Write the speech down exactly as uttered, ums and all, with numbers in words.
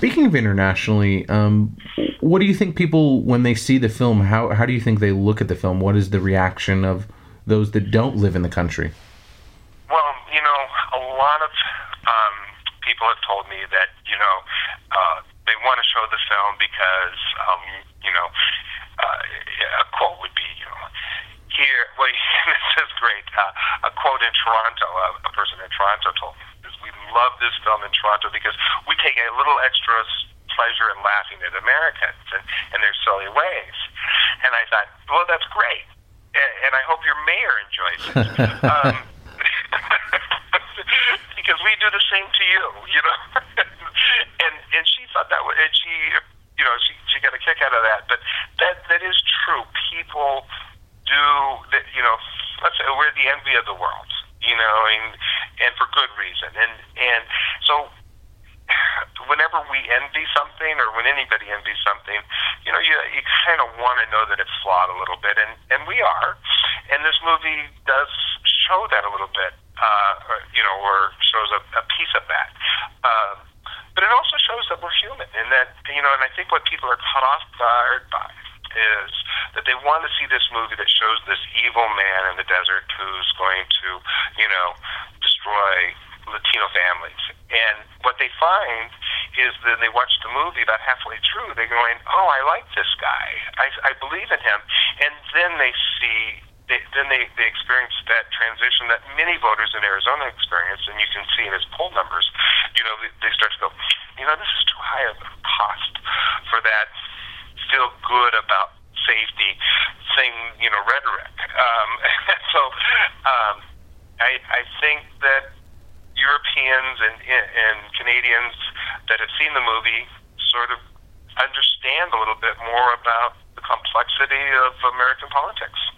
speaking of internationally, um, what do you think people, when they see the film, how how do you think they look at the film? What is the reaction of those that don't live in the country? Well, you know, a lot of um, people have told me that, you know, uh, they want to show the film because, um, you know, uh, a quote would be, you know, here, well, this is great. Uh, a quote in Toronto, uh, a person in Toronto told me, is, we love this film in Toronto because we take a little extra pleasure in laughing at Americans and, and their silly ways. And I thought, well, that's great. And, and I hope your mayor enjoys it. um, because we do the same to you, you know. and and she thought that was, and she, you know, she, she got a kick out of that. But that that is true. People do that, you know, let's say we're the envy of the world, you know, and and for good reason. And and so whenever we envy something, or when anybody envies something, you know, you you kind of want to know that it's flawed a little bit, and and we are. And this movie does show that a little bit, uh, or, you know, or shows a, a piece of that. Um, but it also shows that we're human, and that, you know, and I think what people are caught off guard by is that they want to see this movie that shows this evil man in the desert who's going to, you know, destroy Latino families. And what they find is that they watch the movie about halfway through, they're going, oh, I like this guy. I, I believe in him. And then they see, they, then they, they experience that transition that many voters in Arizona experience, and you can see in his poll numbers, you know, they, they start to go, you know, this is too high of a cost for that feel good about safety thing, you know, rhetoric. Um, so um, I, I think that Europeans and, and Canadians that have seen the movie sort of understand a little bit more about the complexity of American politics.